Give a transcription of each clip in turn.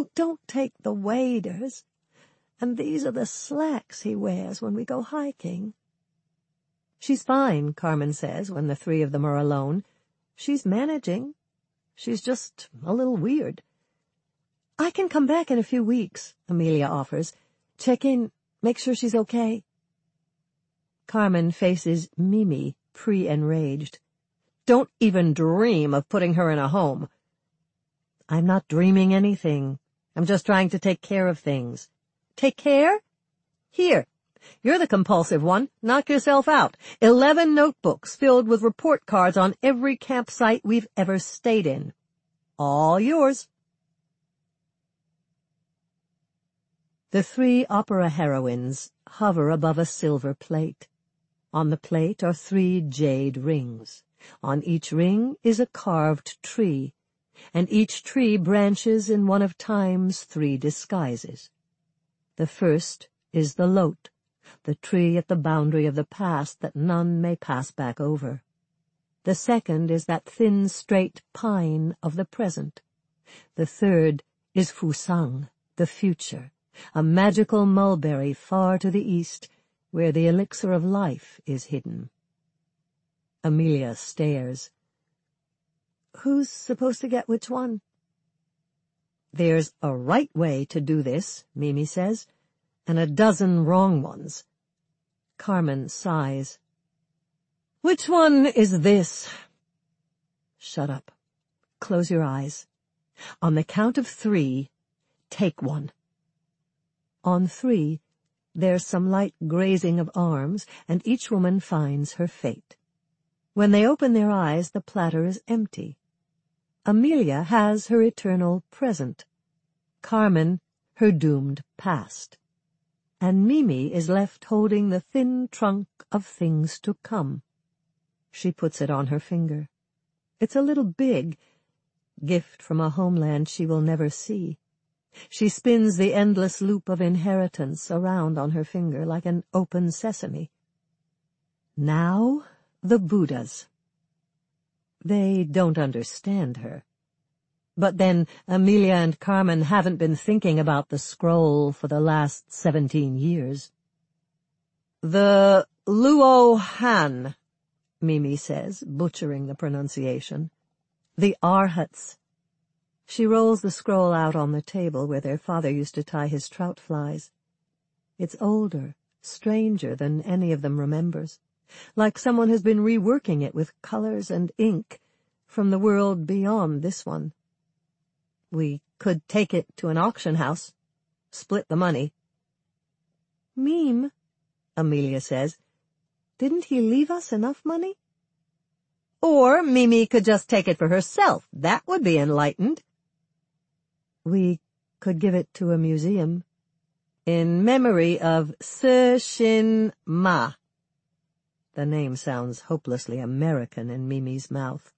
Oh, don't take the waders. And these are the slacks he wears when we go hiking. She's fine, Carmen says when the three of them are alone. She's managing. She's just a little weird. I can come back in a few weeks, Amelia offers. Check in, make sure she's okay. Carmen faces Mimi, pre-enraged. Don't even dream of putting her in a home. I'm not dreaming anything. I'm just trying to take care of things. Take care? Here, you're the compulsive one. Knock yourself out. 11 notebooks filled with report cards on every campsite we've ever stayed in. All yours. The three opera heroines hover above a silver plate. On the plate are 3 jade rings. On each ring is a carved tree, and each tree branches in one of time's 3 disguises. The first is the lote, the tree at the boundary of the past that none may pass back over. The second is that thin, straight pine of the present. The third is Fusang, the future, a magical mulberry far to the east, where the elixir of life is hidden. Amelia stares. Who's supposed to get which one? There's a right way to do this, Mimi says, and a dozen wrong ones. Carmen sighs. Which one is this? Shut up. Close your eyes. On the count of 3, take one. On 3, there's some light grazing of arms, and each woman finds her fate. When they open their eyes, the platter is empty. Amelia has her eternal present. Carmen, her doomed past. And Mimi is left holding the thin trunk of things to come. She puts it on her finger. It's a little big, gift from a homeland she will never see. She spins the endless loop of inheritance around on her finger like an open sesame. Now, the Buddhas. They don't understand her. But then Amelia and Carmen haven't been thinking about the scroll for the last 17 years. The Luo Han, Mimi says, butchering the pronunciation. The Arhats. She rolls the scroll out on the table where their father used to tie his trout flies. It's older, stranger than any of them remembers, like someone has been reworking it with colors and ink from the world beyond this one. We could take it to an auction house, split the money. Meme, Amelia says, didn't he leave us enough money? Or Mimi could just take it for herself. That would be enlightened. We could give it to a museum. In memory of Se-Shin Ma. The name sounds hopelessly American in Mimi's mouth.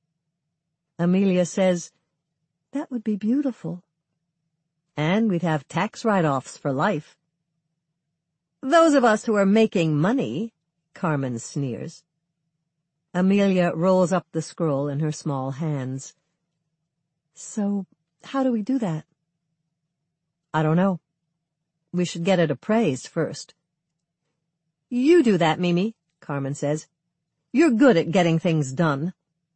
Amelia says, that would be beautiful. And we'd have tax write-offs for life. Those of us who are making money, Carmen sneers. Amelia rolls up the scroll in her small hands. So, how do we do that? I don't know. We should get it appraised first. You do that, Mimi, Carmen says. You're good at getting things done.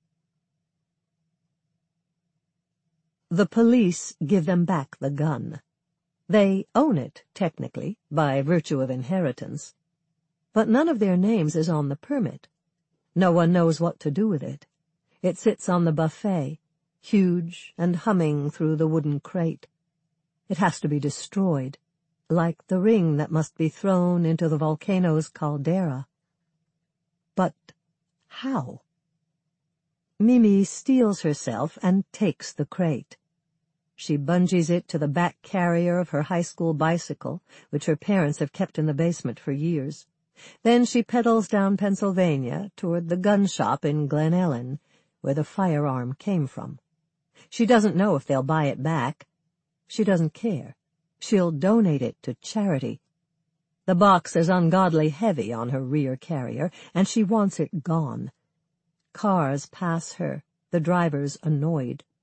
The police give them back the gun. They own it, technically, by virtue of inheritance. But none of their names is on the permit. No one knows what to do with it. It sits on the buffet, huge and humming through the wooden crate. It has to be destroyed, like the ring that must be thrown into the volcano's caldera. But how? Mimi steels herself and takes the crate. She bungees it to the back carrier of her high school bicycle, which her parents have kept in the basement for years. Then she pedals down Pennsylvania toward the gun shop in Glen Ellen, where the firearm came from. She doesn't know if they'll buy it back. She doesn't care. She'll donate it to charity. The box is ungodly heavy on her rear carrier, and she wants it gone. Cars pass her, the drivers annoyed.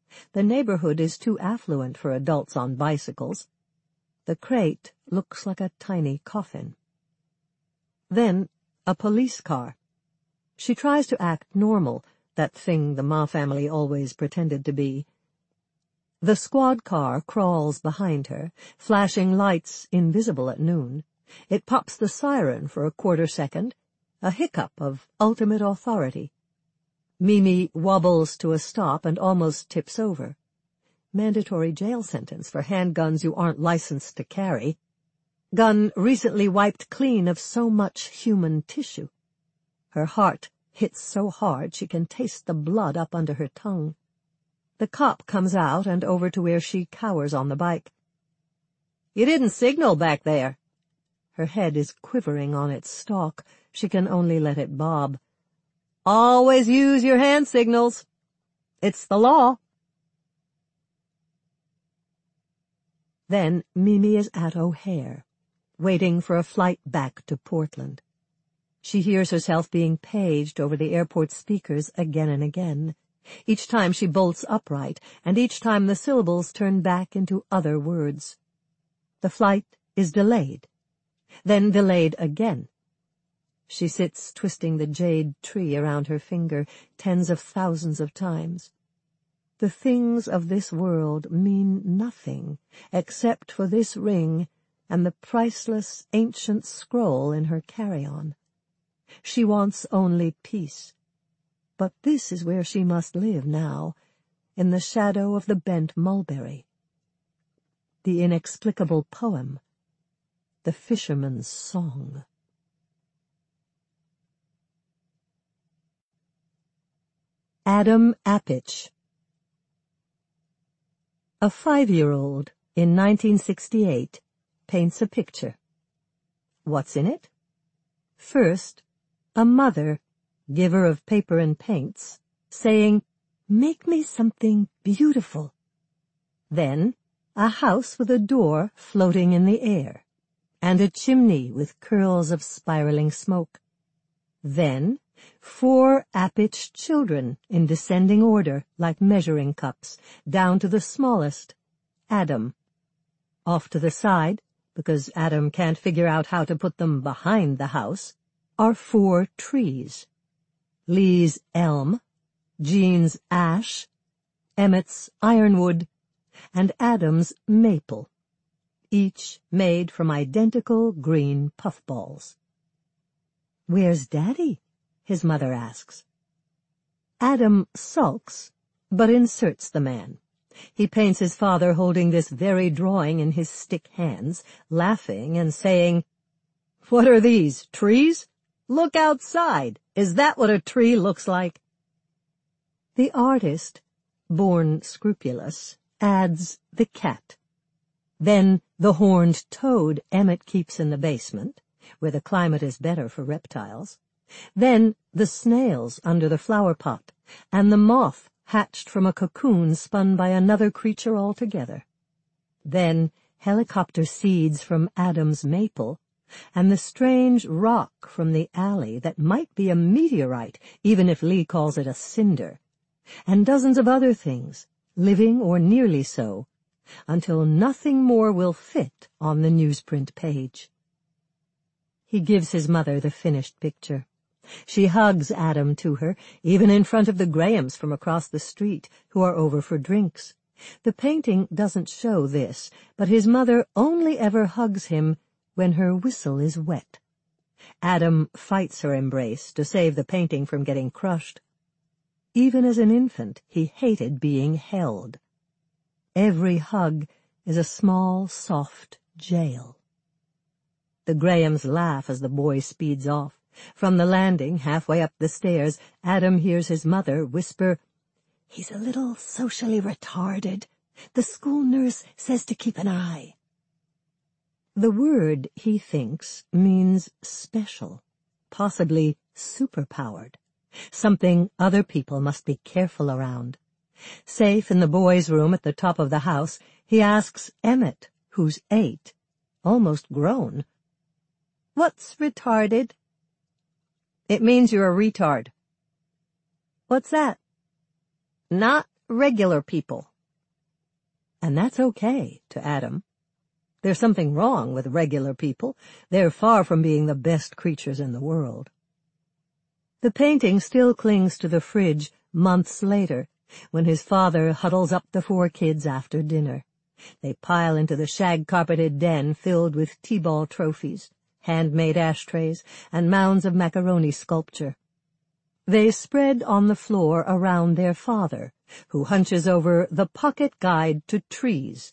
The neighborhood is too affluent for adults on bicycles. The crate looks like a tiny coffin. Then, a police car. She tries to act normal, that thing the Ma family always pretended to be. The squad car crawls behind her, flashing lights invisible at noon. It pops the siren for a quarter second, a hiccup of ultimate authority. Mimi wobbles to a stop and almost tips over. Mandatory jail sentence for handguns you aren't licensed to carry. Gun recently wiped clean of so much human tissue. Her heart hits so hard she can taste the blood up under her tongue. The cop comes out and over to where she cowers on the bike. "You didn't signal back there." Her head is quivering on its stalk. She can only let it bob. "Always use your hand signals. It's the law." Then Mimi is at O'Hare, waiting for a flight back to Portland. She hears herself being paged over the airport speakers again and again. Each time she bolts upright, and each time the syllables turn back into other words. The flight is delayed, then delayed again. She sits twisting the jade tree around her finger tens of thousands of times. The things of this world mean nothing except for this ring and the priceless ancient scroll in her carry-on. She wants only peace. But this is where she must live now, in the shadow of the bent mulberry. The inexplicable poem, the fisherman's song. Adam Apich. A 5-year-old in 1968 paints a picture. What's in it? First, a mother, giver of paper and paints, saying, "Make me something beautiful." Then, a house with a door floating in the air, and a chimney with curls of spiraling smoke. Then, 4 Apich children in descending order, like measuring cups, down to the smallest, Adam. Off to the side, because Adam can't figure out how to put them behind the house, are 4 trees. Lee's elm, Jean's ash, Emmett's ironwood, and Adam's maple, each made from identical green puffballs. "Where's Daddy?" his mother asks. Adam sulks, but inserts the man. He paints his father holding this very drawing in his stick hands, laughing and saying, "What are these, trees? Look outside. Is that what a tree looks like?" The artist, born scrupulous, adds the cat. Then the horned toad Emmett keeps in the basement, where the climate is better for reptiles. Then the snails under the flower pot, and the moth hatched from a cocoon spun by another creature altogether. Then helicopter seeds from Adam's maple, and the strange rock from the alley that might be a meteorite, even if Lee calls it a cinder, and dozens of other things, living or nearly so, until nothing more will fit on the newsprint page. He gives his mother the finished picture. She hugs Adam to her, even in front of the Grahams from across the street, who are over for drinks. The painting doesn't show this, but his mother only ever hugs him when her whistle is wet. Adam fights her embrace to save the painting from getting crushed. Even as an infant, he hated being held. Every hug is a small, soft jail. The Grahams laugh as the boy speeds off. From the landing, halfway up the stairs, Adam hears his mother whisper, "He's a little socially retarded. The school nurse says to keep an eye." The word, he thinks, means special, possibly superpowered, something other people must be careful around. Safe in the boys' room at the top of the house, he asks Emmett, who's 8, almost grown, "What's retarded?" "It means you're a retard." "What's that?" "Not regular people. And that's okay to Adam. There's something wrong with regular people. They're far from being the best creatures in the world. The painting still clings to the fridge months later, when his father huddles up the 4 kids after dinner. They pile into the shag-carpeted den filled with T-ball trophies, handmade ashtrays, and mounds of macaroni sculpture. They spread on the floor around their father, who hunches over The Pocket Guide to Trees.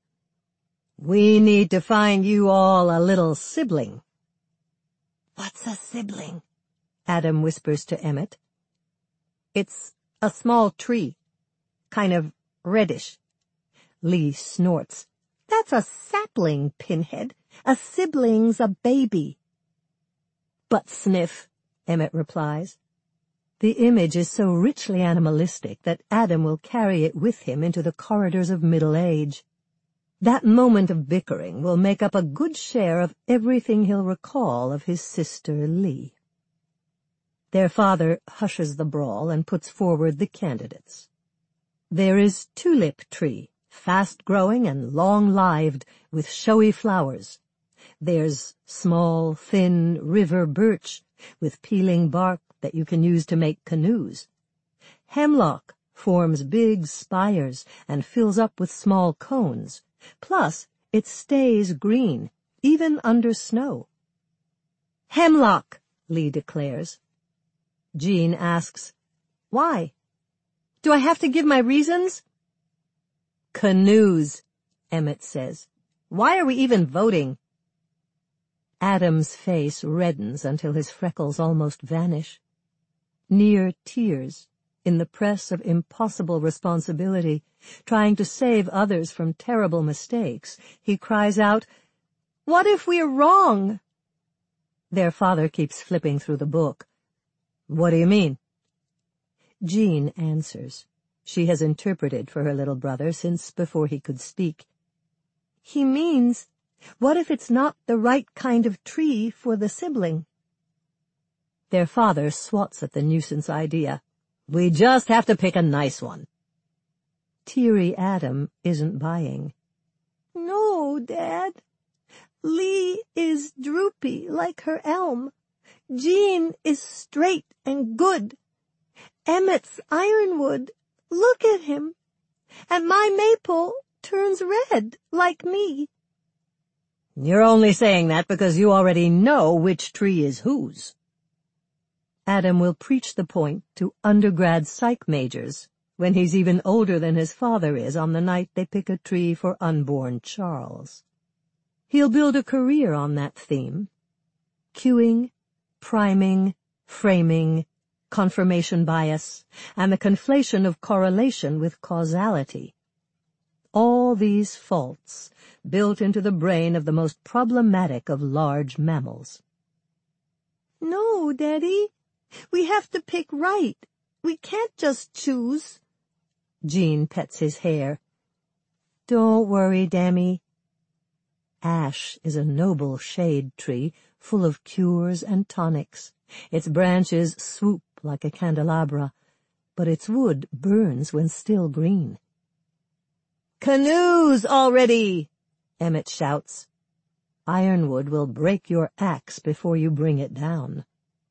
"We need to find you all a little sibling." "What's a sibling?" Adam whispers to Emmett. "It's a small tree, kind of reddish." Lee snorts. "That's a sapling, Pinhead. A sibling's a baby." "But sniff," Emmett replies. The image is so richly animalistic that Adam will carry it with him into the corridors of middle age. That moment of bickering will make up a good share of everything he'll recall of his sister Lee. Their father hushes the brawl and puts forward the candidates. There is Tulip Tree, fast-growing and long-lived, with showy flowers. There's small, thin river birch, with peeling bark that you can use to make canoes. Hemlock forms big spires and fills up with small cones. Plus, it stays green, even under snow. "Hemlock," Lee declares. Jean asks, "Why? Do I have to give my reasons?" "Canoes," Emmett says. "Why are we even voting?" Adam's face reddens until his freckles almost vanish. Near tears, in the press of impossible responsibility, trying to save others from terrible mistakes, he cries out, "What if we're wrong?" Their father keeps flipping through the book. "What do you mean?" Jean answers. She has interpreted for her little brother since before he could speak. "He means, what if it's not the right kind of tree for the sibling?" Their father swats at the nuisance idea. "We just have to pick a nice one." Teary Adam isn't buying. "No, Dad. Lee is droopy like her elm. Jean is straight and good. Emmett's ironwood, look at him. And my maple turns red like me." "You're only saying that because you already know which tree is whose." Adam will preach the point to undergrad psych majors when he's even older than his father is on the night they pick a tree for unborn Charles. He'll build a career on that theme. Cueing, priming, framing, confirmation bias, and the conflation of correlation with causality. All these faults built into the brain of the most problematic of large mammals. "No, Daddy. We have to pick right. We can't just choose." Jean pets his hair. "Don't worry, Dammy." Ash is a noble shade tree full of cures and tonics. Its branches swoop like a candelabra, but its wood burns when still green. "Canoes already!" Emmett shouts. "Ironwood will break your axe before you bring it down."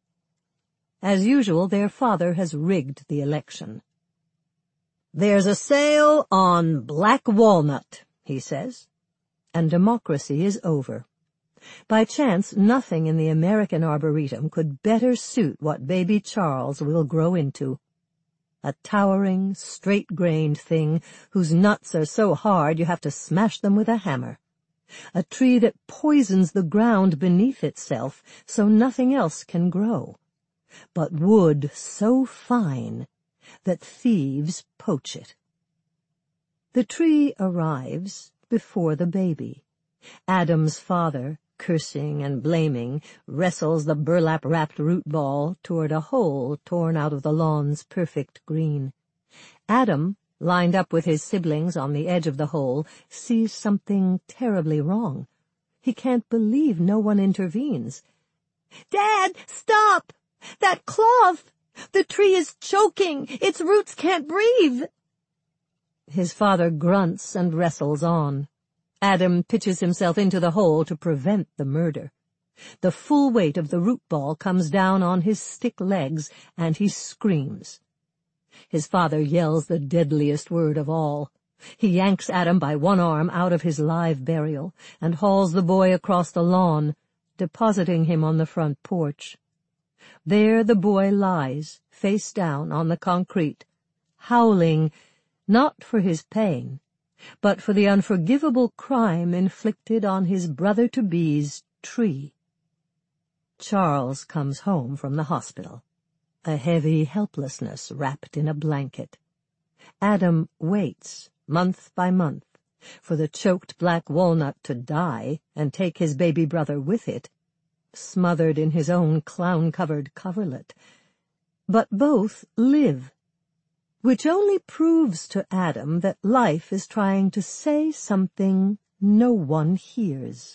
As usual, their father has rigged the election. "There's a sale on black walnut," he says, and democracy is over. By chance, nothing in the American Arboretum could better suit what baby Charles will grow into. A towering, straight-grained thing whose nuts are so hard you have to smash them with a hammer. A tree that poisons the ground beneath itself so nothing else can grow. But wood so fine that thieves poach it. The tree arrives before the baby. Adam's father, cursing and blaming, wrestles the burlap-wrapped root ball toward a hole torn out of the lawn's perfect green. Adam, lined up with his siblings on the edge of the hole, sees something terribly wrong. He can't believe no one intervenes. "Dad, stop! That cloth! The tree is choking! Its roots can't breathe!" His father grunts and wrestles on. Adam pitches himself into the hole to prevent the murder. The full weight of the root ball comes down on his stick legs, and he screams. His father yells the deadliest word of all. He yanks Adam by one arm out of his live burial and hauls the boy across the lawn, depositing him on the front porch. There the boy lies, face down on the concrete, howling, not for his pain, but for the unforgivable crime inflicted on his brother-to-be's tree. Charles comes home from the hospital, a heavy helplessness wrapped in a blanket. Adam waits, month by month, for the choked black walnut to die and take his baby brother with it, smothered in his own clown-covered coverlet. But both live, which only proves to Adam that life is trying to say something no one hears.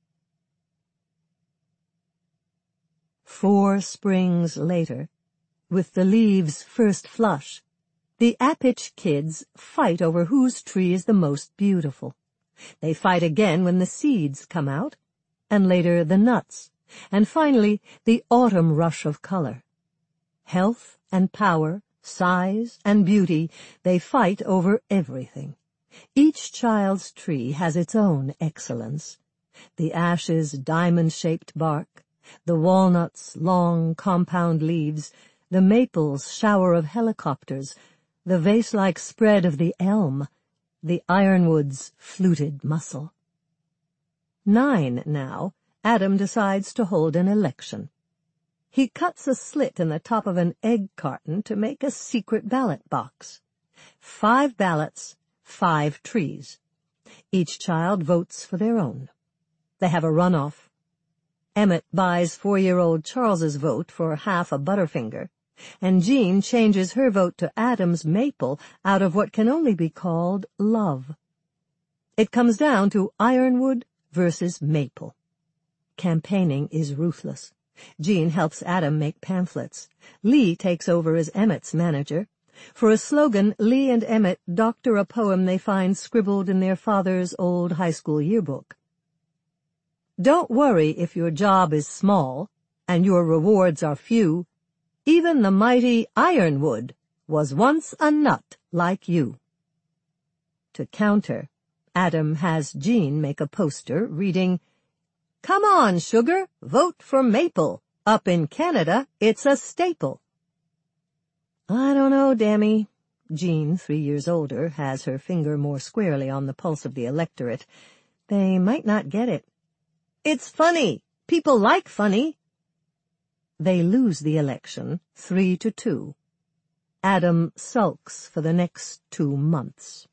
4 springs later, with the leaves first flush, the Apich kids fight over whose tree is the most beautiful. They fight again when the seeds come out, and later the nuts, and finally the autumn rush of color. Health and power, size and beauty, they fight over everything. Each child's tree has its own excellence. The ash's diamond-shaped bark, the walnut's long compound leaves, the maple's shower of helicopters, the vase-like spread of the elm, the ironwood's fluted muscle. 9 now, Adam decides to hold an election. He cuts a slit in the top of an egg carton to make a secret ballot box. 5 ballots, 5 trees. Each child votes for their own. They have a runoff. Emmett buys 4-year-old Charles's vote for half a Butterfinger, and Jean changes her vote to Adam's maple out of what can only be called love. It comes down to ironwood versus maple. Campaigning is ruthless. Jean helps Adam make pamphlets. Lee takes over as Emmett's manager. For a slogan, Lee and Emmett doctor a poem they find scribbled in their father's old high school yearbook. Don't worry if your job is small and your rewards are few. Even the mighty Ironwood was once a nut like you. To counter, Adam has Jean make a poster reading, "Come on, sugar, vote for maple. Up in Canada, it's a staple." I don't know, Dammy. Jean, 3 years older, has her finger more squarely on the pulse of the electorate. They might not get it. It's funny. People like funny. They lose the election 3-2. Adam sulks for the next 2 months.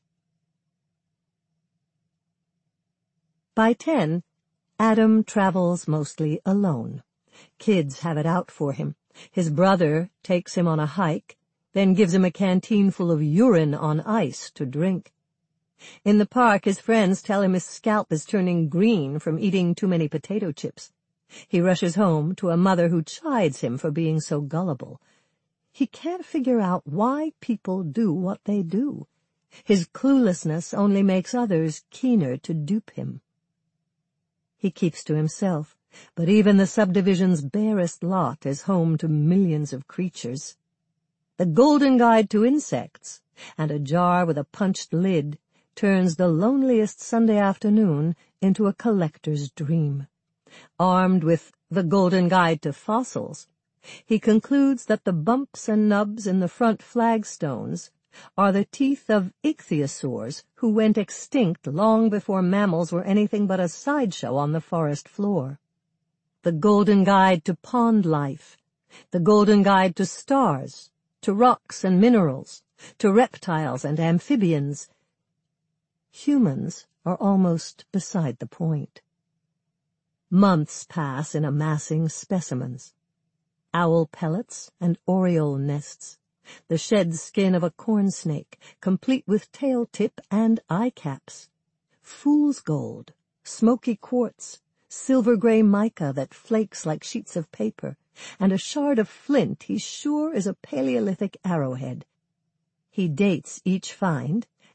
By 10, Adam travels mostly alone. Kids have it out for him. His brother takes him on a hike, then gives him a canteen full of urine on ice to drink. In the park, his friends tell him his scalp is turning green from eating too many potato chips. He rushes home to a mother who chides him for being so gullible. He can't figure out why people do what they do. His cluelessness only makes others keener to dupe him. He keeps to himself, but even the subdivision's barest lot is home to millions of creatures. The Golden Guide to Insects, and a jar with a punched lid, turns the loneliest Sunday afternoon into a collector's dream. Armed with the Golden Guide to Fossils, he concludes that the bumps and nubs in the front flagstones are the teeth of ichthyosaurs who went extinct long before mammals were anything but a sideshow on the forest floor. The Golden Guide to Pond Life, the Golden Guide to Stars, to rocks and minerals, to reptiles and amphibians. Humans are almost beside the point. Months pass in amassing specimens. Owl pellets and oriole nests, the shed skin of a corn snake, complete with tail tip and eye caps, fool's gold, smoky quartz, silver-gray mica that flakes like sheets of paper, and a shard of flint he's sure is a Paleolithic arrowhead. He dates each find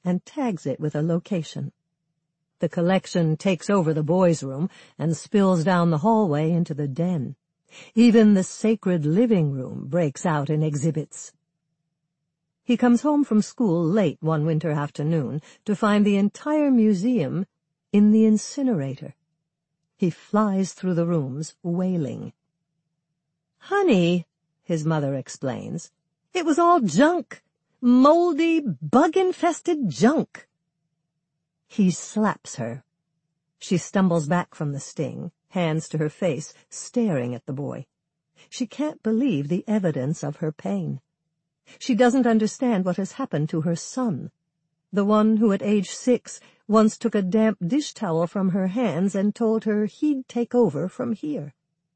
and tags it with a location. The collection takes over the boys' room and spills down the hallway into the den. Even the sacred living room breaks out in exhibits. He comes home from school late one winter afternoon to find the entire museum in the incinerator. He flies through the rooms, wailing. "Honey," his mother explains, "it was all junk. Moldy, bug-infested junk." He slaps her. She stumbles back from the sting, hands to her face, staring at the boy. She can't believe the evidence of her pain. She doesn't understand what has happened to her son, the one who at age 6 once took a damp dish towel from her hands and told her he'd take over from here.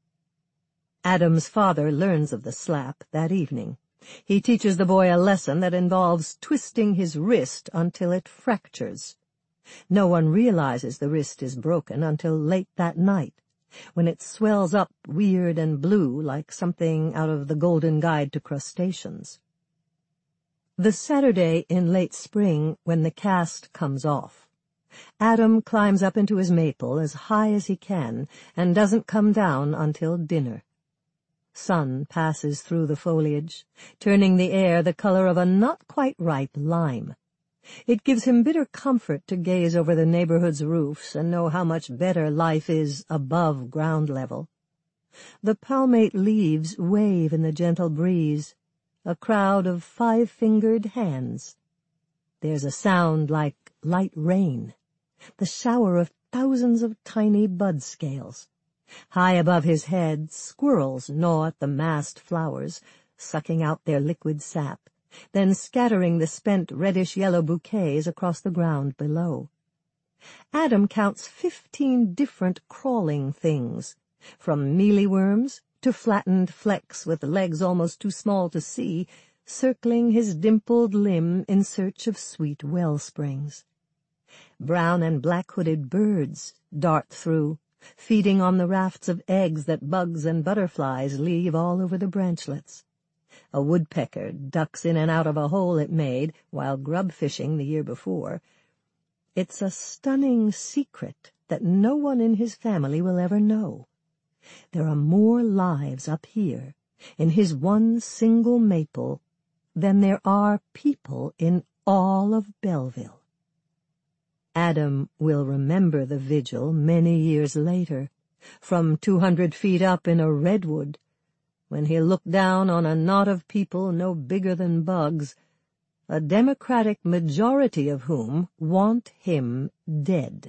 Adam's father learns of the slap that evening. He teaches the boy a lesson that involves twisting his wrist until it fractures. No one realizes the wrist is broken until late that night, when it swells up weird and blue like something out of the Golden Guide to Crustaceans. The Saturday in late spring, when the cast comes off, Adam climbs up into his maple as high as he can and doesn't come down until dinner. Sun passes through the foliage, turning the air the color of a not-quite-ripe lime. It gives him bitter comfort to gaze over the neighborhood's roofs and know how much better life is above ground level. The palmate leaves wave in the gentle breeze, a crowd of 5-fingered hands. There's a sound like light rain, the shower of thousands of tiny bud scales. High above his head, squirrels gnaw at the massed flowers, sucking out their liquid sap, then scattering the spent reddish-yellow bouquets across the ground below. Adam counts 15 different crawling things, from mealyworms to flattened flecks with legs almost too small to see, circling his dimpled limb in search of sweet well-springs. Brown and black-hooded birds dart through, feeding on the rafts of eggs that bugs and butterflies leave all over the branchlets. A woodpecker ducks in and out of a hole it made while grub fishing the year before. It's a stunning secret that no one in his family will ever know. There are more lives up here, in his one single maple, than there are people in all of Belleville. Adam will remember the vigil many years later, from 200 feet up in a redwood, when he looked down on a knot of people no bigger than bugs, a Democratic majority of whom want him dead.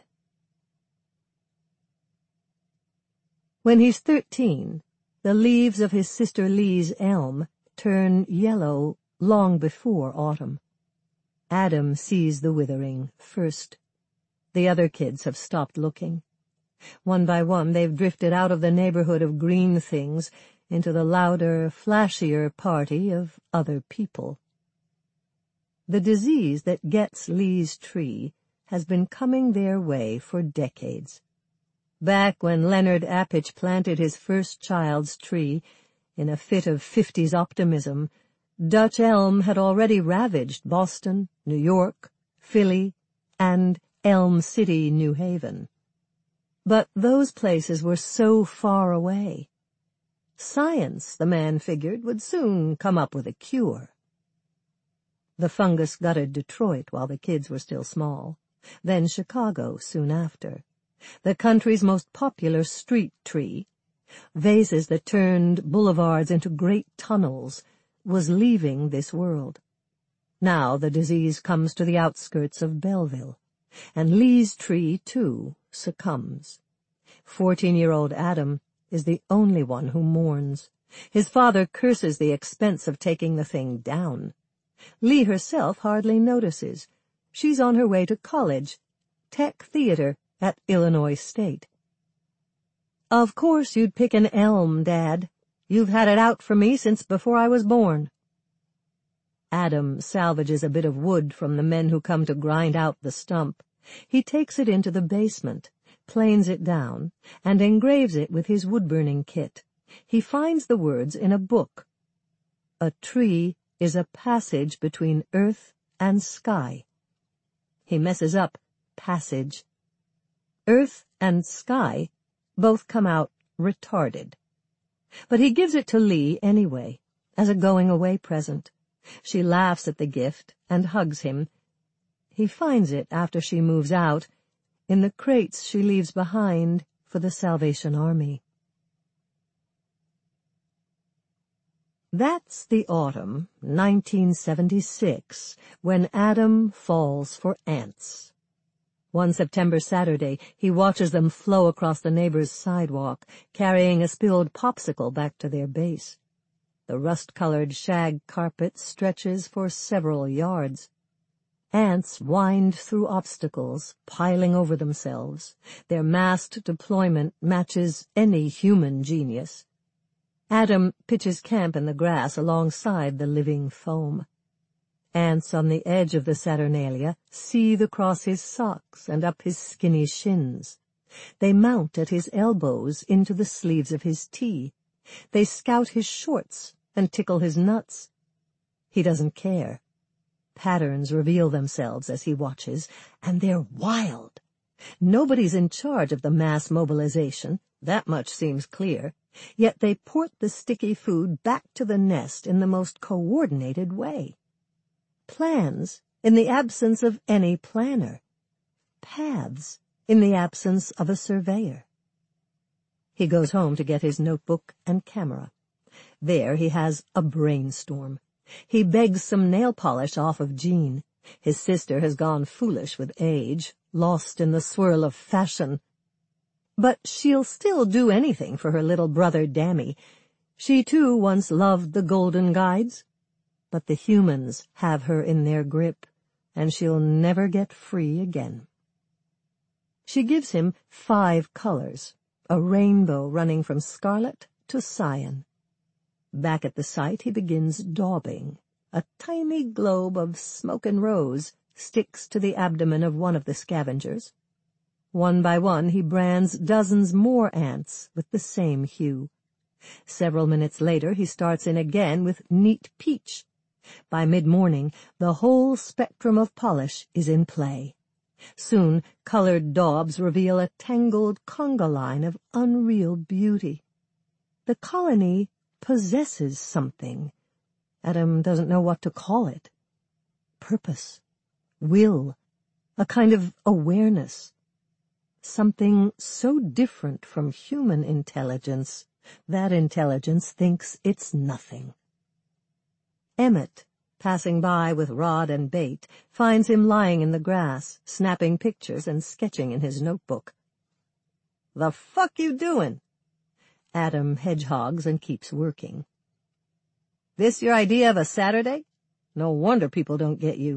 When he's 13, the leaves of his sister Lee's elm turn yellow long before autumn. Adam sees the withering first. The other kids have stopped looking. One by one they've drifted out of the neighborhood of green things into the louder, flashier party of other people. The disease that gets Lee's tree has been coming their way for decades. Back when Leonard Appich planted his first child's tree, in a fit of 50s optimism, Dutch elm had already ravaged Boston, New York, Philly, and Elm City, New Haven. But those places were so far away. Science, the man figured, would soon come up with a cure. The fungus gutted Detroit while the kids were still small, then Chicago soon after. The country's most popular street tree, vases that turned boulevards into great tunnels, was leaving this world. Now the disease comes to the outskirts of Belleville, and Lee's tree, too, succumbs. 14-year-old Adam is the only one who mourns. His father curses the expense of taking the thing down. Lee herself hardly notices. She's on her way to college, Tech Theater at Illinois State. "Of course you'd pick an elm, Dad. You've had it out for me since before I was born." Adam salvages a bit of wood from the men who come to grind out the stump. He takes it into the basement, planes it down, and engraves it with his wood-burning kit. He finds the words in a book. "A tree is a passage between earth and sky." He messes up passage. Earth and sky both come out retarded. But he gives it to Lee anyway, as a going-away present. She laughs at the gift and hugs him. He finds it after she moves out, in the crates she leaves behind for the Salvation Army. That's the autumn, 1976, when Adam falls for ants. One September Saturday, he watches them flow across the neighbor's sidewalk, carrying a spilled popsicle back to their base. The rust-colored shag carpet stretches for several yards. Ants wind through obstacles, piling over themselves. Their massed deployment matches any human genius. Adam pitches camp in the grass alongside the living foam. Ants on the edge of the Saturnalia seethe across his socks and up his skinny shins. They mount at his elbows into the sleeves of his tee. They scout his shorts and tickle his nuts. He doesn't care. Patterns reveal themselves as he watches, and they're wild. Nobody's in charge of the mass mobilization, that much seems clear, yet they port the sticky food back to the nest in the most coordinated way. Plans in the absence of any planner. Paths in the absence of a surveyor. He goes home to get his notebook and camera. There he has a brainstorm. He begs some nail polish off of Jean. His sister has gone foolish with age, lost in the swirl of fashion. But she'll still do anything for her little brother Dammy. She too once loved the Golden Guides. But the humans have her in their grip, and she'll never get free again. She gives him 5 colors, a rainbow running from scarlet to cyan. Back at the site he begins daubing. A tiny globe of smoke and rose sticks to the abdomen of one of the scavengers. One by one he brands dozens more ants with the same hue. Several minutes later he starts in again with neat peach. By mid-morning the whole spectrum of polish is in play. Soon colored daubs reveal a tangled conga line of unreal beauty. The colony possesses something. Adam doesn't know what to call it. Purpose, will, a kind of awareness. Something so different from human intelligence, that intelligence thinks it's nothing. Emmett, passing by with rod and bait, finds him lying in the grass, snapping pictures and sketching in his notebook. "The fuck you doing?" Adam hedgehogs and keeps working. "This your idea of a Saturday? No wonder people don't get you."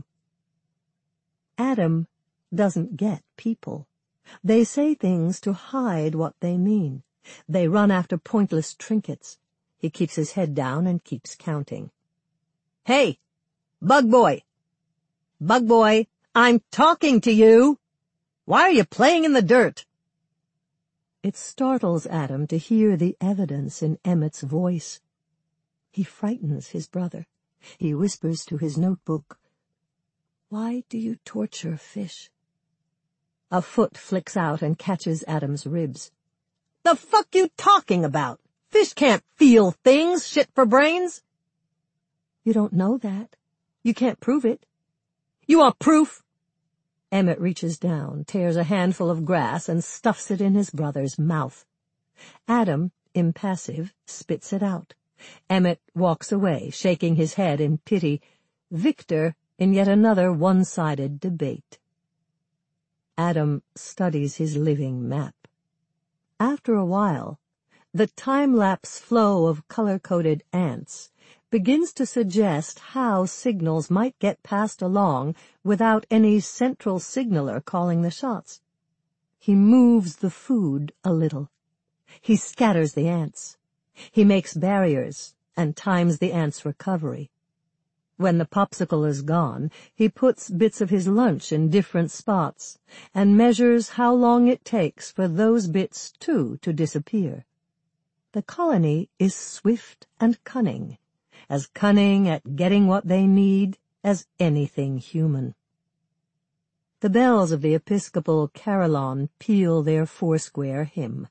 Adam doesn't get people. They say things to hide what they mean. They run after pointless trinkets. He keeps his head down and keeps counting. "Hey, Bug Boy! Bug Boy, I'm talking to you! Why are you playing in the dirt?" It startles Adam to hear the evidence in Emmett's voice. He frightens his brother. He whispers to his notebook, "Why do you torture fish?" A foot flicks out and catches Adam's ribs. "The fuck you talking about? Fish can't feel things, shit for brains." "You don't know that. You can't prove it." "You want proof?" Emmett reaches down, tears a handful of grass, and stuffs it in his brother's mouth. Adam, impassive, spits it out. Emmett walks away, shaking his head in pity, victor in yet another one-sided debate. Adam studies his living map. After a while, the time-lapse flow of color-coded ants begins to suggest how signals might get passed along without any central signaler calling the shots. He moves the food a little. He scatters the ants. He makes barriers and times the ants' recovery. When the popsicle is gone, he puts bits of his lunch in different spots and measures how long it takes for those bits, too, to disappear. The colony is swift and cunning at getting what they need as anything human. The bells of the Episcopal carillon peal their foursquare hymn.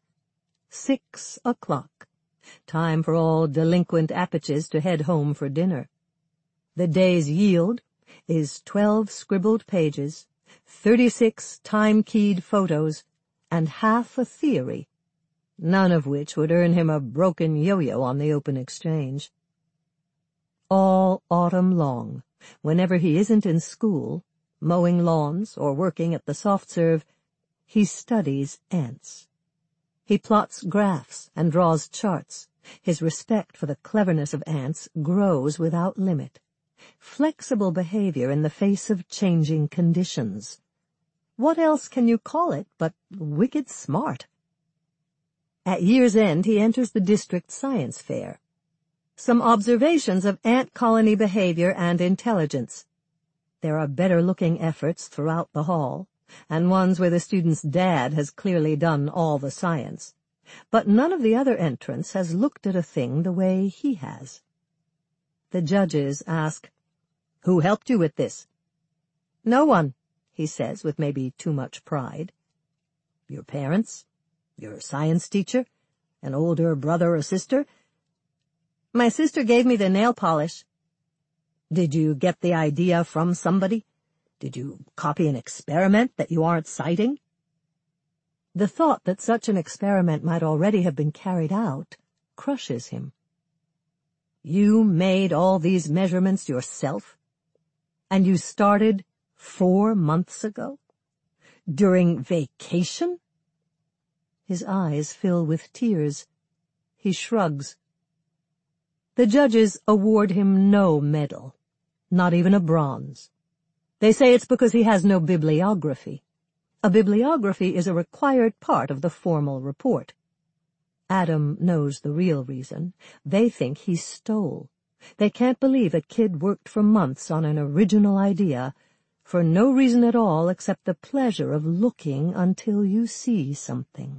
6 o'clock. Time for all delinquent apiches to head home for dinner. The day's yield is 12 scribbled pages, 36 time-keyed photos, and half a theory, none of which would earn him a broken yo-yo on the open exchange. All autumn long, whenever he isn't in school, mowing lawns or working at the soft serve, he studies ants. He plots graphs and draws charts. His respect for the cleverness of ants grows without limit. Flexible behavior in the face of changing conditions. What else can you call it but wicked smart? At year's end he enters the district science fair. Some observations of ant colony behavior and intelligence. There are better-looking efforts throughout the hall, and ones where the student's dad has clearly done all the science. But none of the other entrants has looked at a thing the way he has. The judges ask, "Who helped you with this?" "No one," he says with maybe too much pride. "Your parents? Your science teacher? An older brother or sister?" "My sister gave me the nail polish." "Did you get the idea from somebody? Did you copy an experiment that you aren't citing?" The thought that such an experiment might already have been carried out crushes him. "You made all these measurements yourself? And you started 4 months ago? During vacation?" His eyes fill with tears. He shrugs. The judges award him no medal, not even a bronze. They say it's because he has no bibliography. A bibliography is a required part of the formal report. Adam knows the real reason. They think he stole. They can't believe a kid worked for months on an original idea for no reason at all except the pleasure of looking until you see something.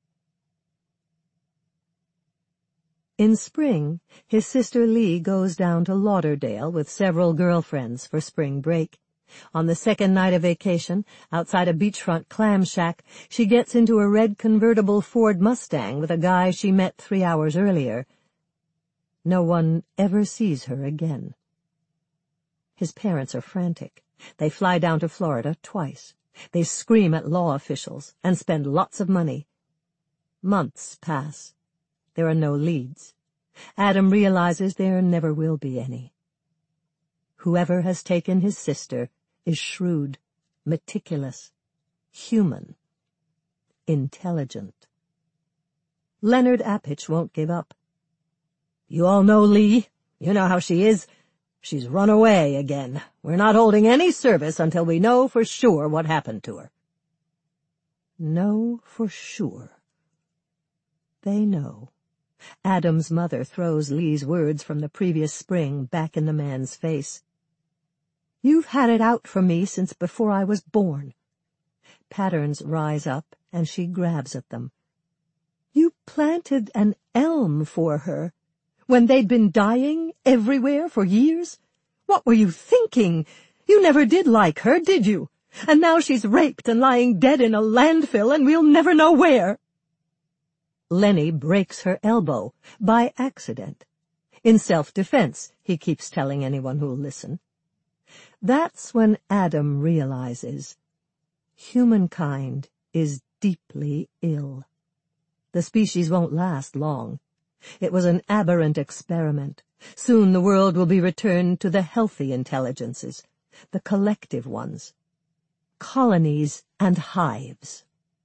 In spring, his sister Lee goes down to Lauderdale with several girlfriends for spring break. On the second night of vacation, outside a beachfront clam shack, she gets into a red convertible Ford Mustang with a guy she met 3 hours earlier. No one ever sees her again. His parents are frantic. They fly down to Florida twice. They scream at law officials and spend lots of money. Months pass. There are no leads. Adam realizes there never will be any. Whoever has taken his sister is shrewd, meticulous, human, intelligent. Leonard Appich won't give up. "You all know Lee. You know how she is. She's run away again. We're not holding any service until we know for sure what happened to her." Know for sure. They know. Adam's mother throws Lee's words from the previous spring back in the man's face. "You've had it out for me since before I was born." Patterns rise up, and she grabs at them. "You planted an elm for her, when they'd been dying everywhere for years? What were you thinking? You never did like her, did you? And now she's raped and lying dead in a landfill, and we'll never know where." Lenny breaks her elbow, by accident. In self-defense, he keeps telling anyone who'll listen. That's when Adam realizes humankind is deeply ill. The species won't last long. It was an aberrant experiment. Soon the world will be returned to the healthy intelligences, the collective ones. Colonies and hives.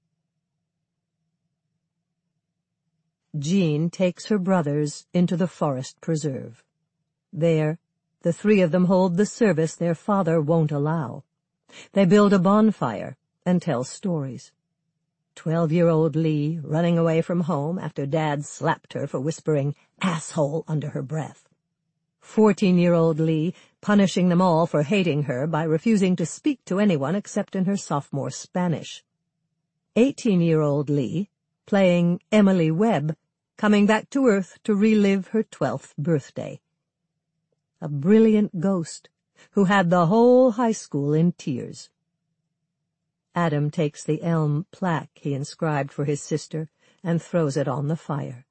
Jean takes her brothers into the forest preserve. There, the 3 of them hold the service their father won't allow. They build a bonfire and tell stories. 12-year-old Lee running away from home after Dad slapped her for whispering "asshole" under her breath. 14-year-old Lee punishing them all for hating her by refusing to speak to anyone except in her sophomore Spanish. 18-year-old Lee playing Emily Webb, coming back to Earth to relive her 12th birthday. A brilliant ghost who had the whole high school in tears. Adam takes the elm plaque he inscribed for his sister and throws it on the fire.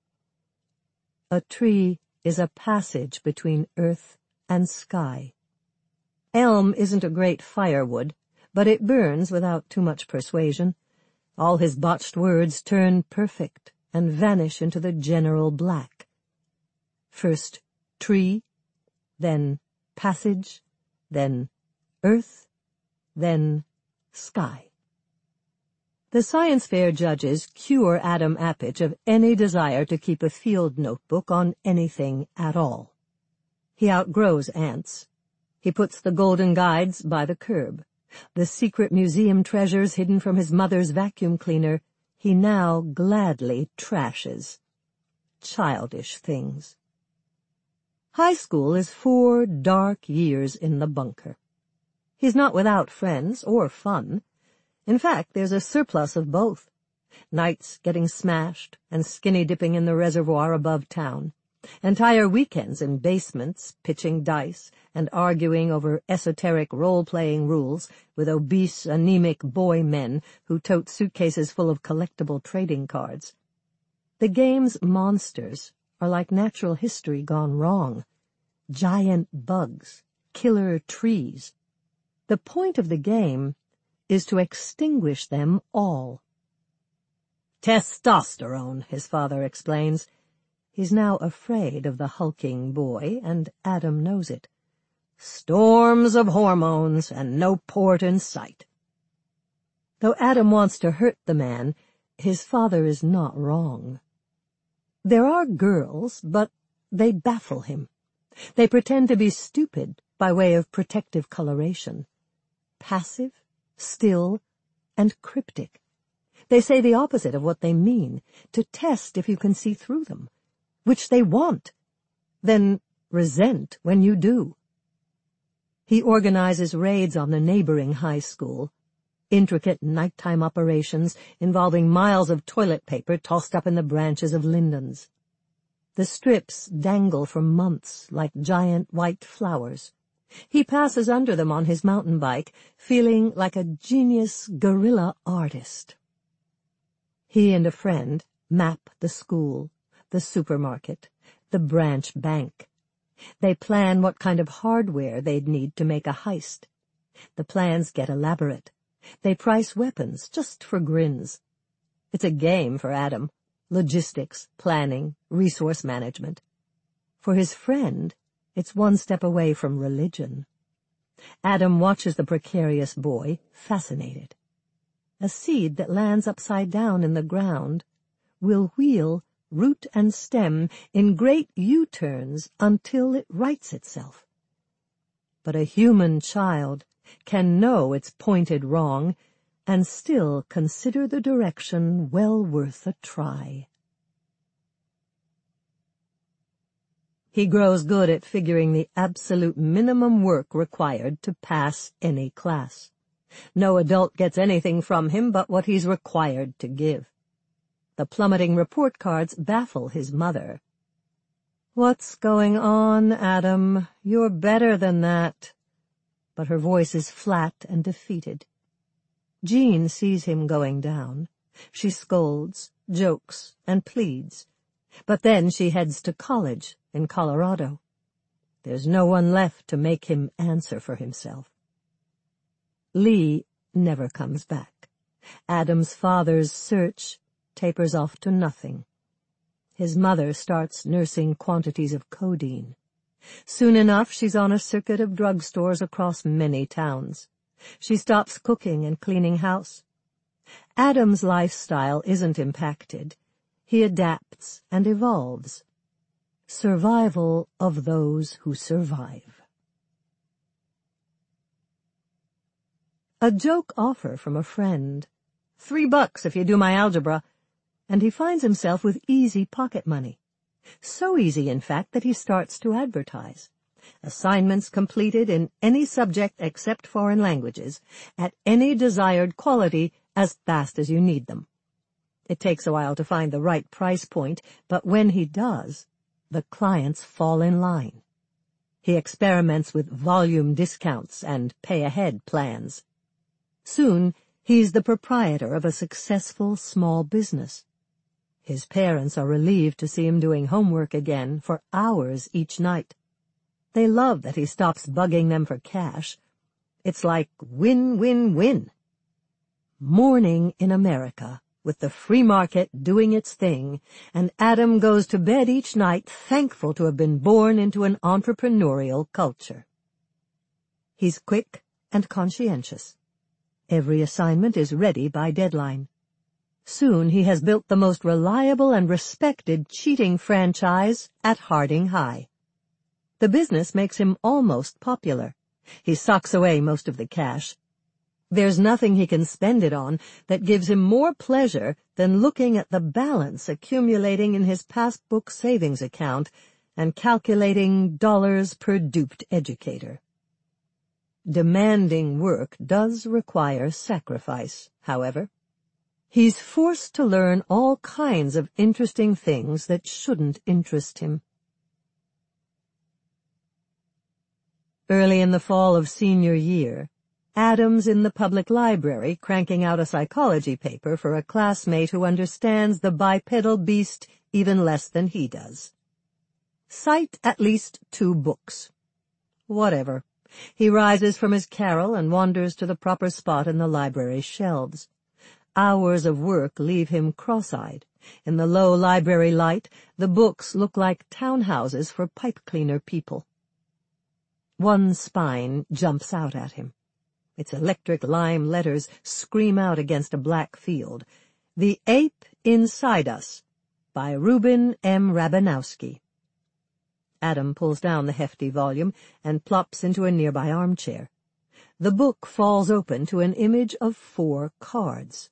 A tree is a passage between earth and sky. Elm isn't a great firewood, but it burns without too much persuasion. All his botched words turn perfect and vanish into the general black. First tree, then passage, then earth, then sky. The science fair judges cure Adam Appich of any desire to keep a field notebook on anything at all. He outgrows ants. He puts the golden guides by the curb. The secret museum treasures hidden from his mother's vacuum cleaner he now gladly trashes. Childish things. High school is 4 dark years in the bunker. He's not without friends or fun. In fact, there's a surplus of both. Nights getting smashed and skinny dipping in the reservoir above town. Entire weekends in basements, pitching dice and arguing over esoteric role-playing rules with obese, anemic boy men who tote suitcases full of collectible trading cards. The game's monsters are like natural history gone wrong. Giant bugs, killer trees. The point of the game is to extinguish them all. Testosterone, his father explains. He's now afraid of the hulking boy, and Adam knows it. Storms of hormones and no port in sight. Though Adam wants to hurt the man, his father is not wrong. There are girls, but they baffle him. They pretend to be stupid by way of protective coloration. Passive, still, and cryptic. They say the opposite of what they mean, to test if you can see through them, which they want, then resent when you do. He organizes raids on the neighboring high school, intricate nighttime operations involving miles of toilet paper tossed up in the branches of lindens. The strips dangle for months like giant white flowers. He passes under them on his mountain bike, feeling like a genius guerrilla artist. He and a friend map the school, the supermarket, the branch bank. They plan what kind of hardware they'd need to make a heist. The plans get elaborate. They price weapons just for grins. It's a game for Adam. Logistics, planning, resource management. For his friend, it's one step away from religion. Adam watches the precarious boy, fascinated. A seed that lands upside down in the ground will wheel root and stem in great U-turns until it rights itself. But a human child can know it's pointed wrong and still consider the direction well worth a try. He grows good at figuring the absolute minimum work required to pass any class. No adult gets anything from him but what he's required to give. The plummeting report cards baffle his mother. "What's going on, Adam? You're better than that." But her voice is flat and defeated. Jean sees him going down. She scolds, jokes, and pleads. But then she heads to college in Colorado. There's no one left to make him answer for himself. Lee never comes back. Adam's father's search tapers off to nothing. His mother starts nursing quantities of codeine. Soon enough, she's on a circuit of drugstores across many towns. She stops cooking and cleaning house. Adam's lifestyle isn't impacted. He adapts and evolves. Survival of those who survive. A joke offer from a friend. $3 if you do my algebra. And he finds himself with easy pocket money. So easy, in fact, that he starts to advertise. Assignments completed in any subject except foreign languages, at any desired quality, as fast as you need them. It takes a while to find the right price point, but when he does, the clients fall in line. He experiments with volume discounts and pay-ahead plans. Soon, He's the proprietor of a successful small business. His parents are relieved to see him doing homework again for hours each night. They love that he stops bugging them for cash. It's like win-win-win. Morning in America, with the free market doing its thing, and Adam goes to bed each night thankful to have been born into an entrepreneurial culture. He's quick and conscientious. Every assignment is ready by deadline. Soon he has built the most reliable and respected cheating franchise at Harding High. The business makes him almost popular. He socks away most of the cash. There's nothing he can spend it on that gives him more pleasure than looking at the balance accumulating in his passbook savings account and calculating dollars per duped educator. Demanding work does require sacrifice, however. He's forced to learn all kinds of interesting things that shouldn't interest him. Early in the fall of senior year, Adam's in the public library cranking out a psychology paper for a classmate who understands the bipedal beast even less than he does. Cite at least 2 books. Whatever. He rises from his carrel and wanders to the proper spot in the library shelves. Hours of work leave him cross-eyed. In the low library light, the books look like townhouses for pipe-cleaner people. One spine jumps out at him. Its electric lime letters scream out against a black field. The Ape Inside Us, by Reuben M. Rabinowski. Adam pulls down the hefty volume and plops into a nearby armchair. The book falls open to an image of 4 cards.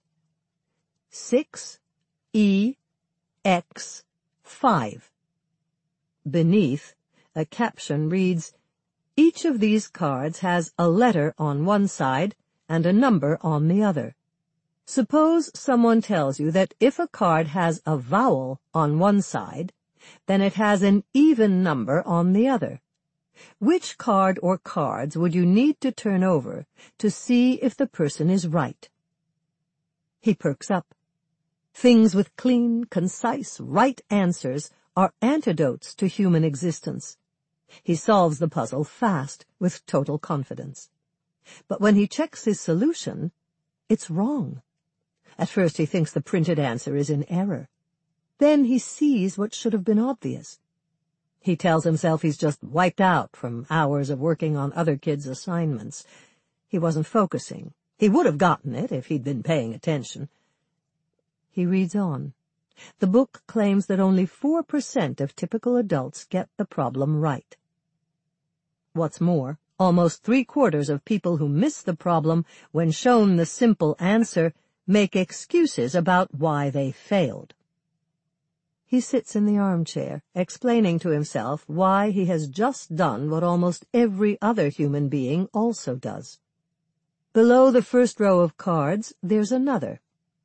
6, E, X, 5. Beneath, a caption reads, "Each of these cards has a letter on one side and a number on the other. Suppose someone tells you that if a card has a vowel on one side, then it has an even number on the other. Which card or cards would you need to turn over to see if the person is right?" He perks up. Things with clean, concise, right answers are antidotes to human existence. He solves the puzzle fast, with total confidence. But when he checks his solution, it's wrong. At first he thinks the printed answer is in error. Then he sees what should have been obvious. He tells himself he's just wiped out from hours of working on other kids' assignments. He wasn't focusing. He would have gotten it if he'd been paying attention. He reads on. The book claims that only 4% of typical adults get the problem right. What's more, almost 3/4 of people who miss the problem when shown the simple answer make excuses about why they failed. He sits in the armchair, explaining to himself why he has just done what almost every other human being also does. Below the first row of cards, there's another.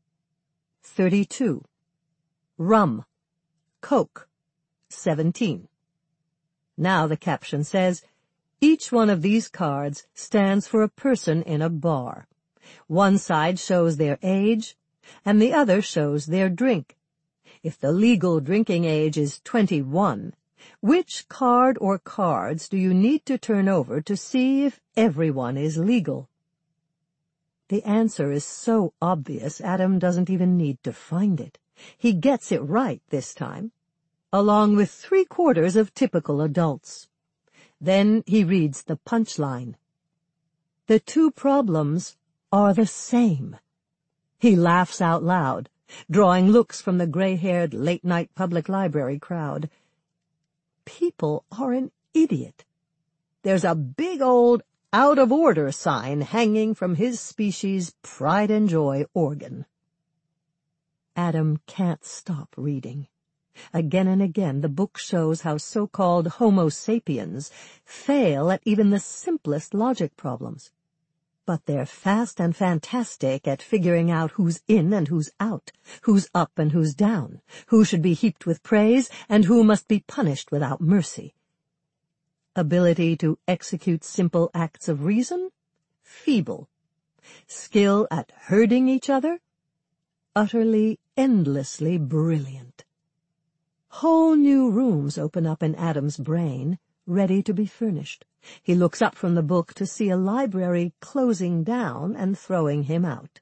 32. Rum. Coke. 17. Now the caption says, each one of these cards stands for a person in a bar. One side shows their age, and the other shows their drink. If the legal drinking age is 21, which card or cards do you need to turn over to see if everyone is legal? The answer is so obvious Adam doesn't even need to find it. He gets it right this time, along with 3/4 of typical adults. Then he reads the punchline. The 2 problems are the same. He laughs out loud, drawing looks from the gray-haired late-night public library crowd. People are an idiot. There's a big old out-of-order sign hanging from his species' Pride and Joy organ. Adam can't stop reading. Again and again the book shows how so-called Homo sapiens fail at even the simplest logic problems. But they're fast and fantastic at figuring out who's in and who's out, who's up and who's down, who should be heaped with praise and who must be punished without mercy. Ability to execute simple acts of reason? Feeble. Skill at herding each other? Utterly, endlessly brilliant. Whole new rooms open up in Adam's brain, ready to be furnished. He looks up from the book to see a library closing down and throwing him out.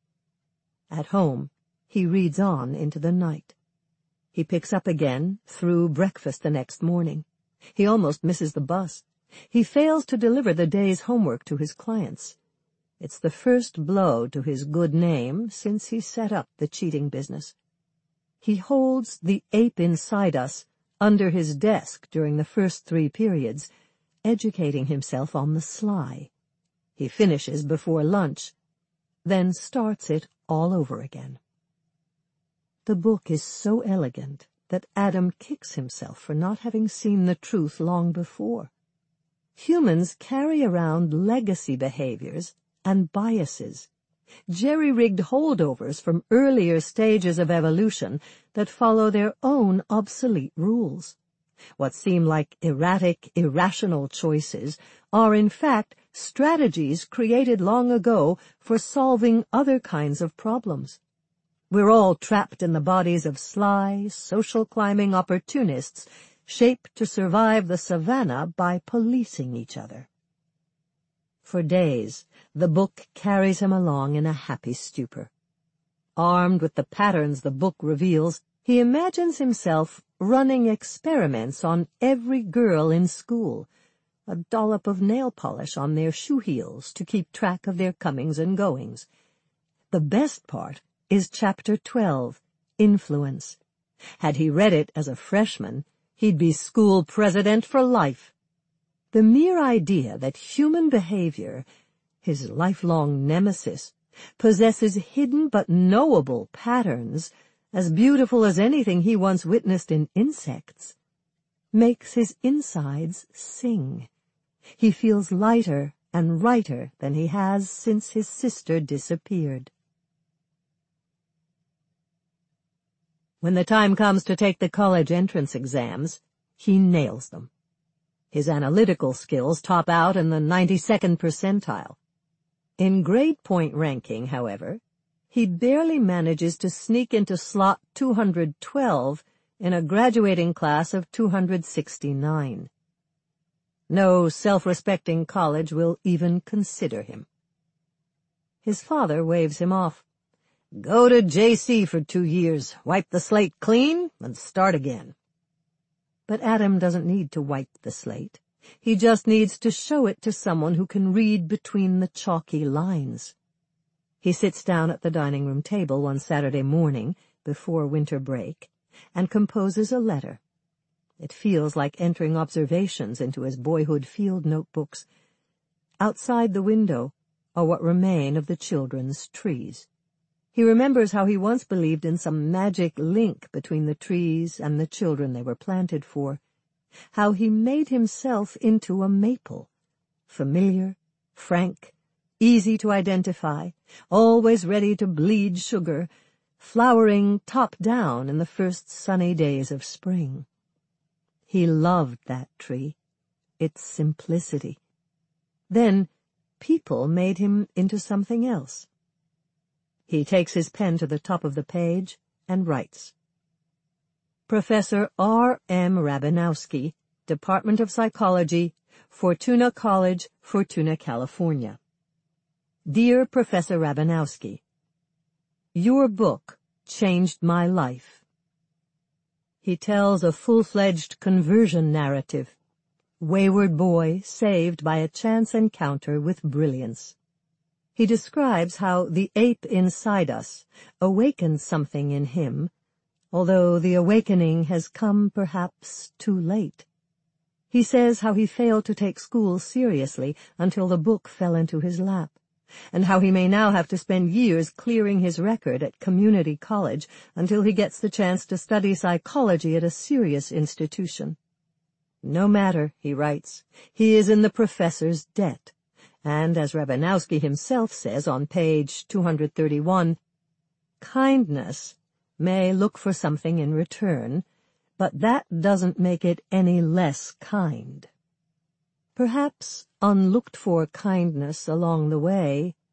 At home, he reads on into the night. He picks up again through breakfast the next morning. He almost misses the bus. He fails to deliver the day's homework to his clients. It's the first blow to his good name since he set up the cheating business. He holds the ape inside us under his desk during the first 3 periods, educating himself on the sly. He finishes before lunch, then starts it all over again. The book is so elegant that Adam kicks himself for not having seen the truth long before. Humans carry around legacy behaviors and biases, jerry-rigged holdovers from earlier stages of evolution that follow their own obsolete rules. What seem like erratic, irrational choices are in fact strategies created long ago for solving other kinds of problems. We're all trapped in the bodies of sly, social-climbing opportunists shaped to survive the savannah by policing each other. For days, the book carries him along in a happy stupor. Armed with the patterns the book reveals, he imagines himself running experiments on every girl in school, a dollop of nail polish on their shoe heels to keep track of their comings and goings. The best part is Chapter 12, Influence. Had he read it as a freshman, he'd be school president for life. The mere idea that human behavior, his lifelong nemesis, possesses hidden but knowable patterns, as beautiful as anything he once witnessed in insects, makes his insides sing. He feels lighter and righter than he has since his sister disappeared. When the time comes to take the college entrance exams, he nails them. His analytical skills top out in the 92nd percentile. In grade point ranking, however, he barely manages to sneak into slot 212 in a graduating class of 269. No self-respecting college will even consider him. His father waves him off. Go to JC for 2 years, wipe the slate clean, and start again. But Adam doesn't need to wipe the slate. He just needs to show it to someone who can read between the chalky lines. He sits down at the dining room table one Saturday morning before winter break and composes a letter. It feels like entering observations into his boyhood field notebooks. Outside the window are what remain of the children's trees. He remembers how he once believed in some magic link between the trees and the children they were planted for, how he made himself into a maple, familiar, frank, easy to identify, always ready to bleed sugar, flowering top down in the first sunny days of spring. He loved that tree, its simplicity. Then people made him into something else. He takes his pen to the top of the page and writes. Professor R. M. Rabinowski, Department of Psychology, Fortuna College, Fortuna, California. Dear Professor Rabinowski, your book changed my life. He tells a full-fledged conversion narrative. Wayward boy saved by a chance encounter with brilliance. He describes how the ape inside us awakened something in him, although the awakening has come perhaps too late. He says how he failed to take school seriously until the book fell into his lap, and how he may now have to spend years clearing his record at community college until he gets the chance to study psychology at a serious institution. No matter, he writes, he is in the professor's debt. And, as Rabinowski himself says on page 231, kindness may look for something in return, but that doesn't make it any less kind. Perhaps unlooked-for kindness along the way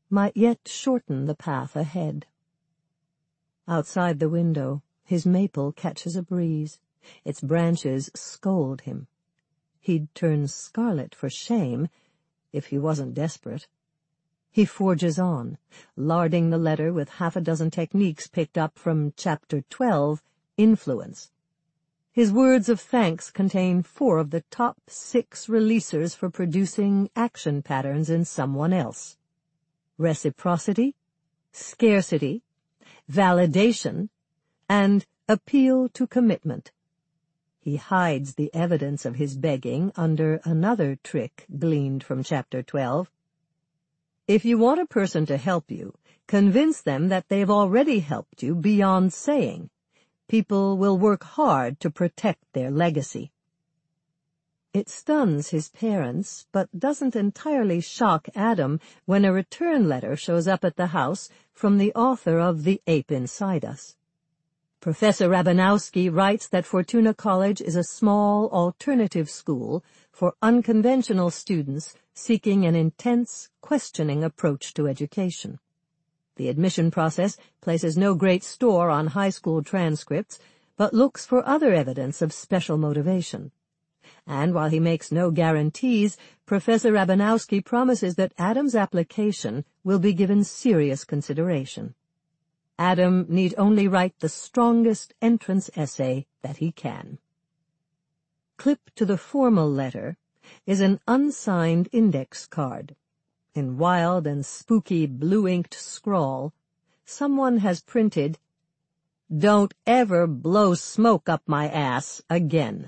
might yet shorten the path ahead. Outside the window, his maple catches a breeze. Its branches scold him. He'd turn scarlet for shame if he wasn't desperate. He forges on, larding the letter with half a dozen techniques picked up from Chapter 12, Influence. His words of thanks contain 4 of the top 6 releasers for producing action patterns in someone else: reciprocity, scarcity, validation, and appeal to commitment. He hides the evidence of his begging under another trick gleaned from Chapter 12. If you want a person to help you, convince them that they've already helped you beyond saying. People will work hard to protect their legacy. It stuns his parents, but doesn't entirely shock Adam when a return letter shows up at the house from the author of The Ape Inside Us. Professor Rabanowski writes that Fortuna College is a small alternative school for unconventional students seeking an intense, questioning approach to education. The admission process places no great store on high school transcripts, but looks for other evidence of special motivation. And while he makes no guarantees, Professor Rabanowski promises that Adam's application will be given serious consideration. Adam need only write the strongest entrance essay that he can. Clipped to the formal letter is an unsigned index card. In wild and spooky blue-inked scrawl, someone has printed, "Don't ever blow smoke up my ass again."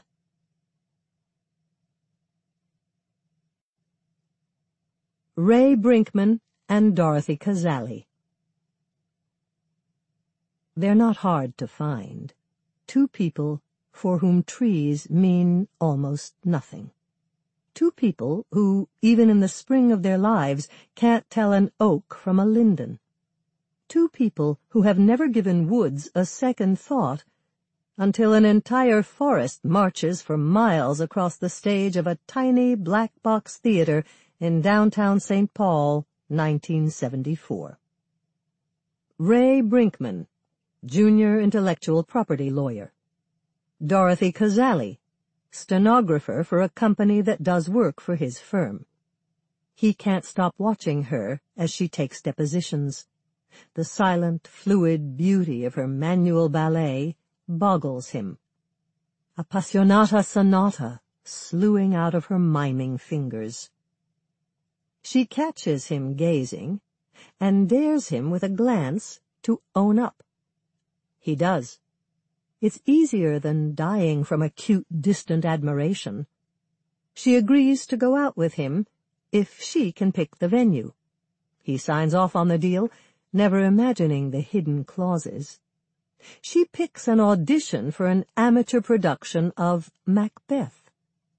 Ray Brinkman and Dorothy Kazali. They're not hard to find. 2 people for whom trees mean almost nothing. 2 people who, even in the spring of their lives, can't tell an oak from a linden. 2 people who have never given woods a second thought until an entire forest marches for miles across the stage of a tiny black box theater in downtown St. Paul, 1974. Ray Brinkman, junior intellectual property lawyer. Dorothy Kazali, stenographer for a company that does work for his firm. He can't stop watching her as she takes depositions. The silent, fluid beauty of her manual ballet boggles him. Appassionata sonata slewing out of her miming fingers. She catches him gazing and dares him with a glance to own up. He does. It's easier than dying from acute, distant admiration. She agrees to go out with him if she can pick the venue. He signs off on the deal, never imagining the hidden clauses. She picks an audition for an amateur production of Macbeth.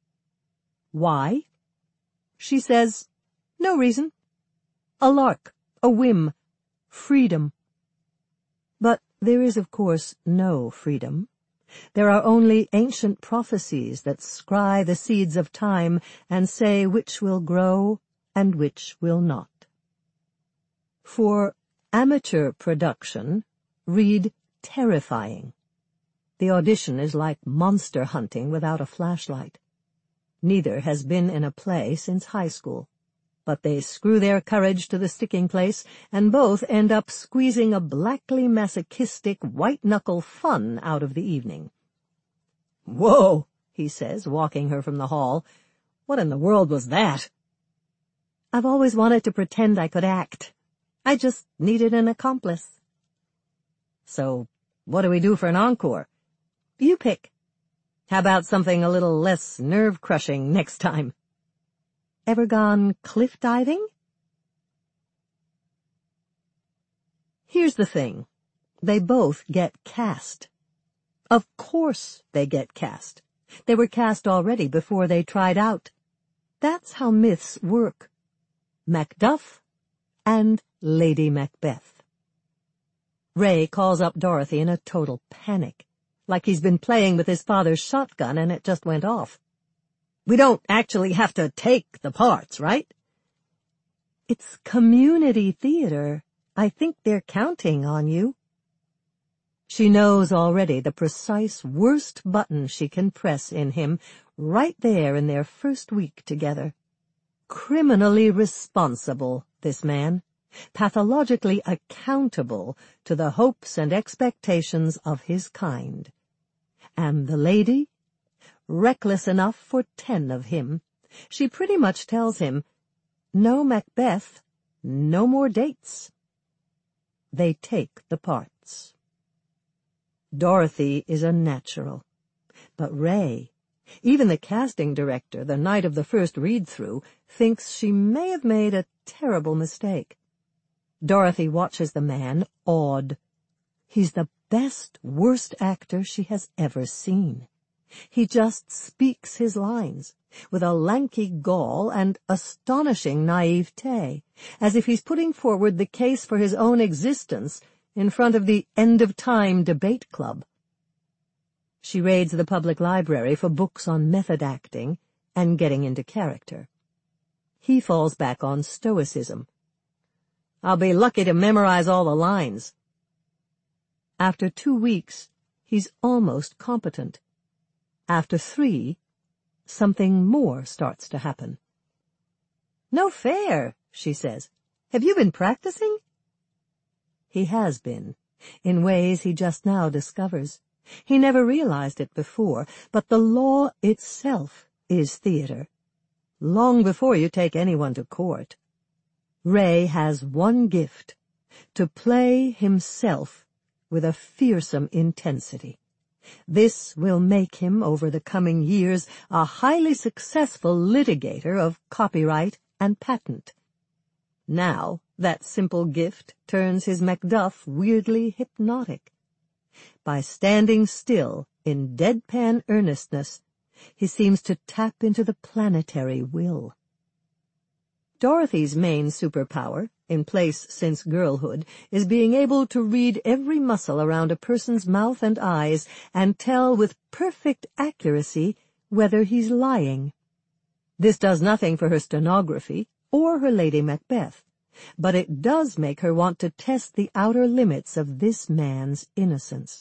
Why? She says, no reason. A lark, a whim, freedom. But there is, of course, no freedom. There are only ancient prophecies that scry the seeds of time and say which will grow and which will not. For amateur production, read terrifying. The audition is like monster hunting without a flashlight. Neither has been in a play since high school. But they screw their courage to the sticking place, and both end up squeezing a blackly masochistic white-knuckle fun out of the evening. "Whoa," he says, walking her from the hall. "What in the world was that?" "I've always wanted to pretend I could act. I just needed an accomplice." "So, what do we do for an encore?" "You pick. How about something a little less nerve-crushing next time?" "Ever gone cliff diving?" Here's the thing. They both get cast. Of course they get cast. They were cast already before they tried out. That's how myths work. Macduff and Lady Macbeth. Ray calls up Dorothy in a total panic, like he's been playing with his father's shotgun and it just went off. "We don't actually have to take the parts, right?" It's community theater. I think they're counting on you. She knows already the precise worst button she can press in him right there in their first week together. Criminally responsible, this man, pathologically accountable to the hopes and expectations of his kind. And the lady, reckless enough for 10 of him, she pretty much tells him, no Macbeth, no more dates. They take the parts. Dorothy is a natural, but Ray, even the casting director, the night of the first read-through, thinks she may have made a terrible mistake. Dorothy watches the man, awed. He's the best, worst actor she has ever seen. He just speaks his lines, with a lanky gall and astonishing naivete, as if he's putting forward the case for his own existence in front of the end-of-time debate club. She raids the public library for books on method acting and getting into character. He falls back on stoicism. I'll be lucky to memorize all the lines. After 2 weeks, he's almost competent. After 3, something more starts to happen. No fair, she says. Have you been practicing? He has been, in ways he just now discovers. He never realized it before, but the law itself is theater. Long before you take anyone to court. Ray has one gift, to play himself with a fearsome intensity. This will make him, over the coming years, a highly successful litigator of copyright and patent. Now, that simple gift turns his Macduff weirdly hypnotic. By standing still in deadpan earnestness, he seems to tap into the planetary will. Dorothy's main superpower, in place since girlhood, is being able to read every muscle around a person's mouth and eyes and tell with perfect accuracy whether he's lying. This does nothing for her stenography or her Lady Macbeth, but it does make her want to test the outer limits of this man's innocence.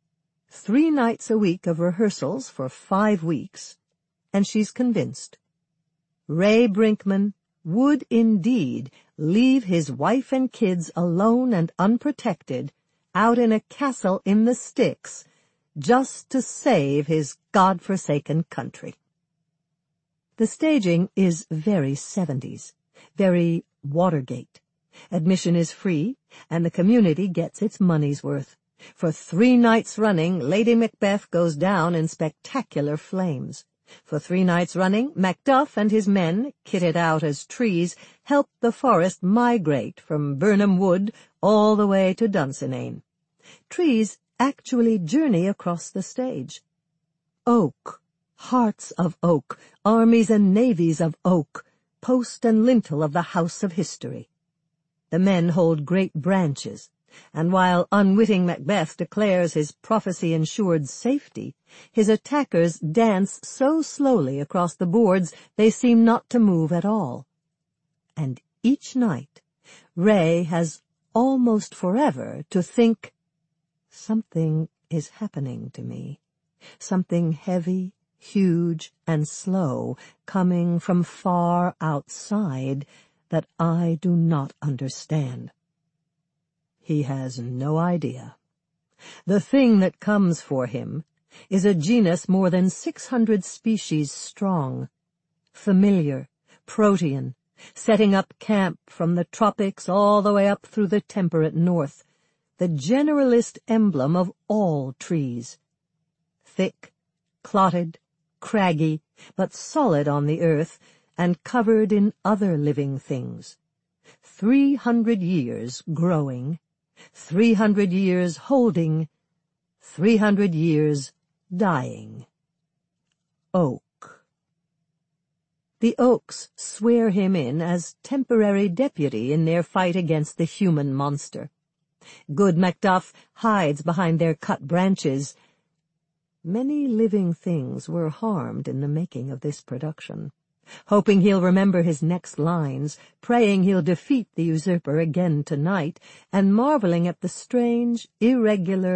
3 nights a week of rehearsals for 5 weeks, and she's convinced. Ray Brinkman would indeed leave his wife and kids alone and unprotected out in a castle in the sticks just to save his God-forsaken country. The staging is very 70s, very Watergate. Admission is free, and the community gets its money's worth. For 3 nights running, Lady Macbeth goes down in spectacular flames. For 3 nights running, Macduff and his men, kitted out as trees, help the forest migrate from Birnam Wood all the way to Dunsinane. Trees actually journey across the stage. Oak, hearts of oak, armies and navies of oak, post and lintel of the house of history. The men hold great branches, and while unwitting Macbeth declares his prophecy ensured safety, his attackers dance so slowly across the boards they seem not to move at all. And each night, Ray has almost forever to think, something is happening to me, something heavy, huge, and slow, coming from far outside that I do not understand. He has no idea. The thing that comes for him is a genus more than 600 species strong, familiar, protean, setting up camp from the tropics all the way up through the temperate north, the generalist emblem of all trees. Thick, clotted, craggy, but solid on the earth, and covered in other living things. 300 years growing, 300 years holding, 300 years dying. Oak. The Oaks swear him in as temporary deputy in their fight against the human monster. Good Macduff hides behind their cut branches. Many living things were harmed in the making of this production. hoping he'll remember his next lines, praying he'll defeat the usurper again tonight, and marveling at the strange, irregular,